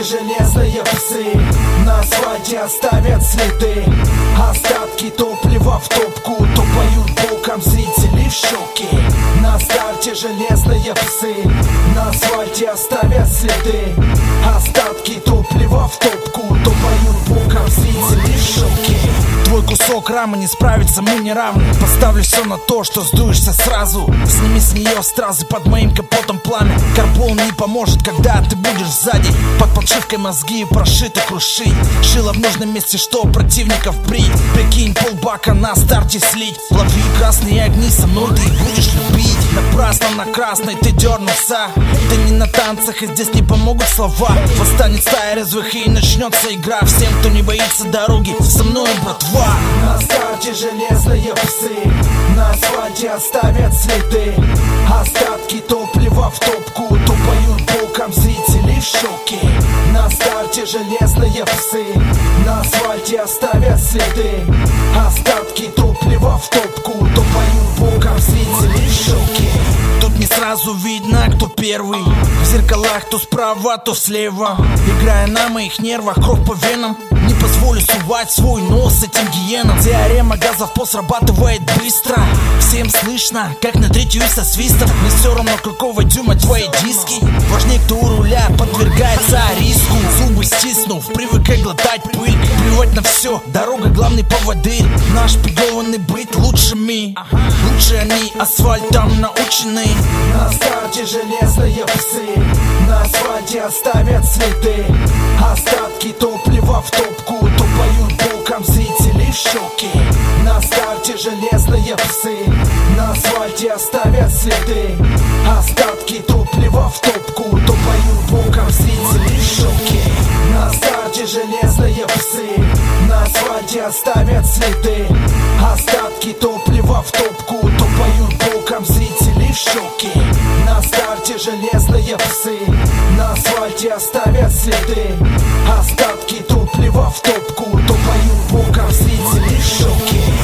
железные псы на асфальте оставят следы. Остатки топлива в топку, то поют боком зрители в шоке. На старте железные псы на асфальте оставят следы. Остатки топлива в топку, то поют боком зрители в шоке. Твой кусок рамы не справится, мы не равны. Поставлю все на то, что сдуешься сразу. Сними с нее стразы, под моим капотом пламя. Карбон не поможет, когда ты будешь сзади. Под подшивкой мозги прошиты крушить. Шило в нужном месте, что противников брить. Прикинь, полбака на старте слить. Лови красные огни, со мной ты их будешь любить. Напрасно на красной ты дернулся. Ты не на танцах, и здесь не помогут слова. Восстанет стая резвых и начнется игра. Всем, кто не боится дороги, со мной, братва. На старте железные псы на асфальте оставят следы. Остатки топлива в топку, то поют боком зрители в шоке. На старте железные псы на асфальте оставят следы. Остатки топлива в топку, то поют боком зрители в шоке. Тут не сразу видно, кто первый. В зеркалах то справа, то слева. Играя на моих нервах, кровь по венам. Не позволю сувать свой нос этим гиенам. Теорема газов по срабатывает быстро. Всем слышно, как на третью и со свистом. Не все равно какого дюйма твои диски. Важнее, кто у руля подвергается риску. Зубы стиснув, привыкай глотать пыль. Плевать на все, дорога главный поводырь. Наш пигованный быт лучшими. Лучше они асфальтом научены. На старте железные псы на асфальте оставят следы. Остатки топлива в топку, то поют боком зрители в шоке. На старте железные псы на асфальте оставят следы. Остатки топлива в топку, то поют боком зрители в шоке. На старте железные псы на асфальте оставят следы. Остатки топлива в топку, то поют боком зрители в шоке. На старте железные псы на асфальте оставят следы. Остатки топлива в топку, то поют боком зрители в шоке.